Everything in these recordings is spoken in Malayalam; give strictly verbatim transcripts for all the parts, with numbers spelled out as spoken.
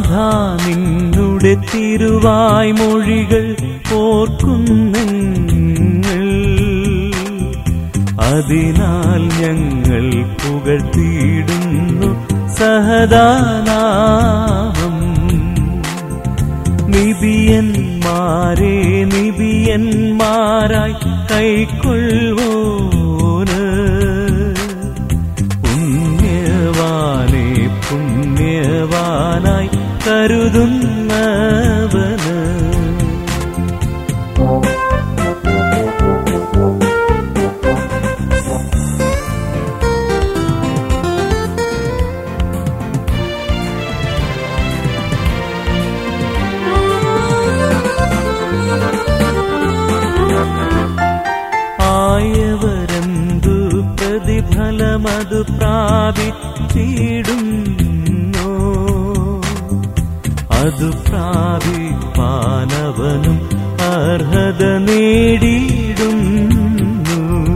നാഥാ നിന്നുടെ തിരുവായ്മൊഴികൾ ഓർക്കുന്നെങ്ങൾ, അതിനാൽ ഞങ്ങൾ പുകഴ്ത്തിയിടുന്നു സഹദാനാമം. നിബിയന്മാരെ നിബിയന്മാരായി കൈക്കൊള്ളുവോന്, പുണ്യവാനെ പുണ്യവാനായി കരുതുന്നവന്. ആയവരെന്തു പ്രതിഫലമതു പ്രാപിച്ചിടുന്നു, അതു പ്രാപിപ്പാനവനും അർഹത നേടിയിടുന്നു.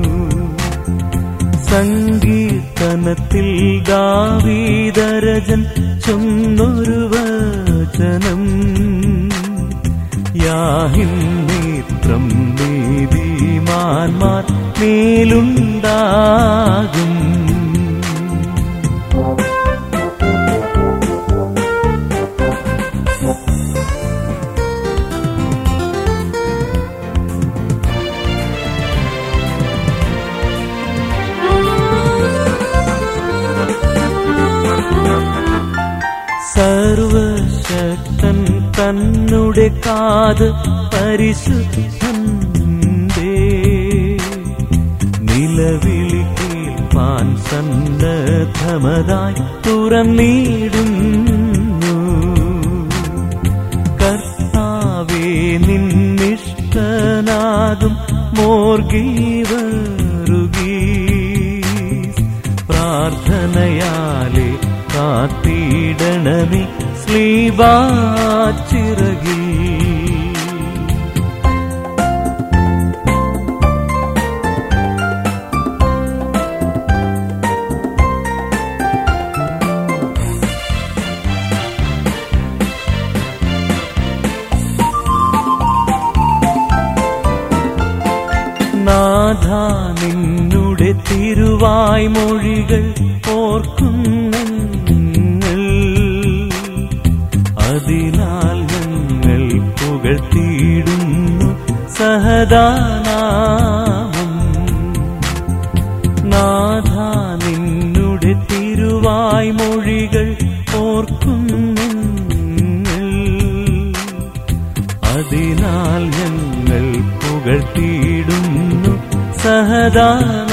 സംഗീതനത്തിൽ ദാവീദരജൻ ചൊന്നൊരു വചനം, യാഹിൻ നേത്രം നീതിമാന്മാർ മേലുണ്ടാകും. സർവശക്തൻ തന്നുടെ കാത് പരിശുദ്ധന്റെ നിലവിളി കേൾപ്പാൻ സന്നദ്ധമതായി തുറന്നിടുന്നു. കർത്താവേ നിന്നിഷ്ടനാകും മോർഗീവറുകീ, പ്രാർത്ഥനയാലെ കാത്തിടണമേ ശ്ലീബാച്ചിറകിൽ. നാഥാ നിന്നുടെ തിരുവായ്മൊഴികൾ ഓർക്കുന്നെങ്ങൾ, അതിനാൽ ഞങ്ങൾ പുകഴ്ത്തിയിടുന്നു സഹദാനാമം. നാഥാ നിന്നുടെ തിരുവായ്മൊഴികൾ ഓർക്കുന്നെങ്ങൾ, അതിനാൽ ഞങ്ങൾ പുകഴ്ത്തിയിടുന്നു സഹദാ